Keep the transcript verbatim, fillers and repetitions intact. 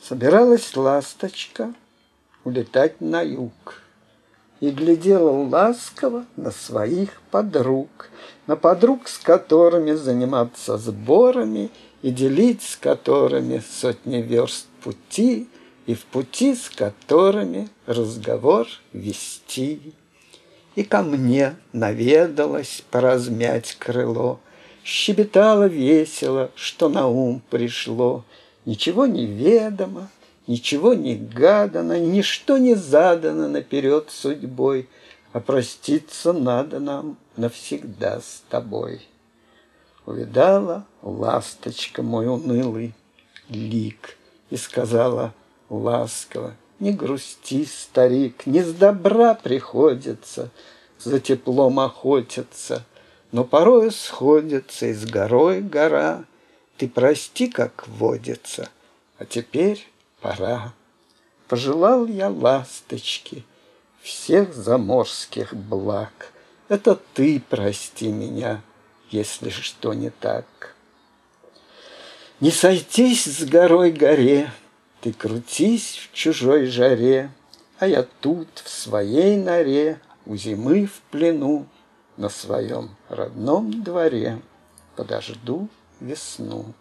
Собиралась ласточка улетать на юг и глядела ласково на своих подруг, на подруг, с которыми заниматься сборами и делить с которыми сотни верст пути, и в пути с которыми разговор вести. И ко мне наведалась поразмять крыло, щебетала весело, что на ум пришло. Ничего не ведомо, ничего не гадано, ничто не задано наперед судьбой, а проститься надо нам навсегда с тобой. Увидала ласточка мой унылый лик и сказала ласково: не грусти, старик, не с добра приходится за теплом охотиться, но порою сходится и с горой гора. Ты прости, как водится, а теперь пора. Пожелал я ласточке всех заморских благ. Это ты прости меня, если что не так. Не сойтись с горой горе, ты крутись в чужой жаре, а я тут, в своей норе, у зимы в плену, на своем родном дворе подожду весну.